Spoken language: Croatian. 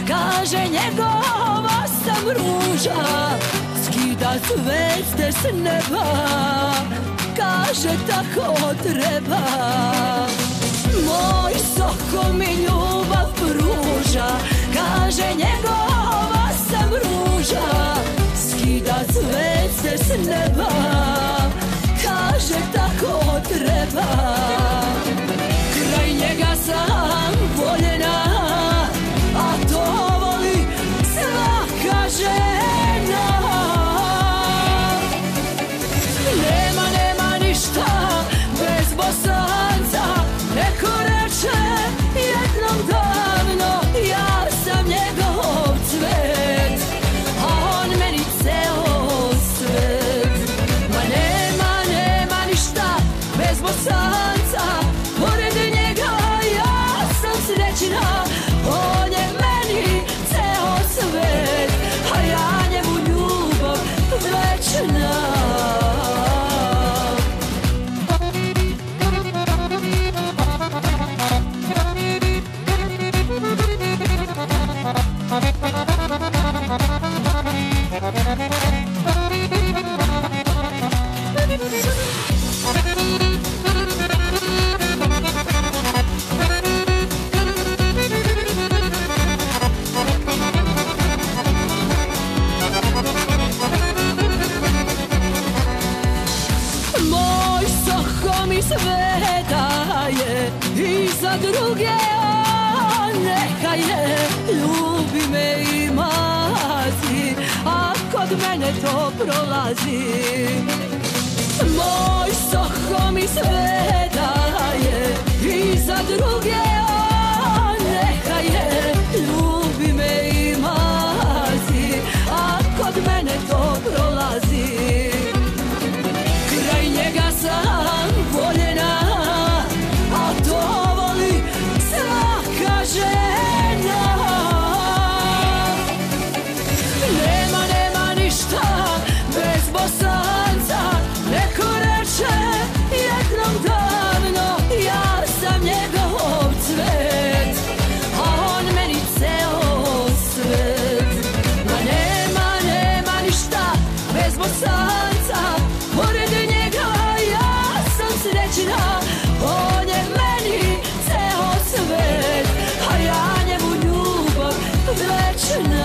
kaže njegova sam ruža, skida zvezde s neba, kaže tako treba. Moj soko mi ljubav pruža, kaže njegova sam ruža, skida zvezde s neba, kaže tako treba. Kraj njega sam voljena, a to voli svaka žena. Nema ništa bez Bosanca, neko reče jednom davno, ja sam njegov cvet, a on meni ceo svet. Ma nema ništa bez Bosanca, pored njega ja sam srećna, on je meni ceo svet, a ja njemu ljubav večna. Moj soko mi sve daje i za druge on neka je, ljubi me i mazi, a kod mene to prolazi. Moj soko mi sve daje i za druge on neka je, ljubi me i mazi, a kod mene to prolazi. Kraj njega sam voljena, a to voli svaka žena. Nema ništa bez Bosanca, neko reče jednom davno, ja sam njegov cvet, a on meni ceo svet. Ma nema ništa bez Bosanca, pored njega ja sam srećna, on je meni ceo svet, a ja njemu ljubav večna.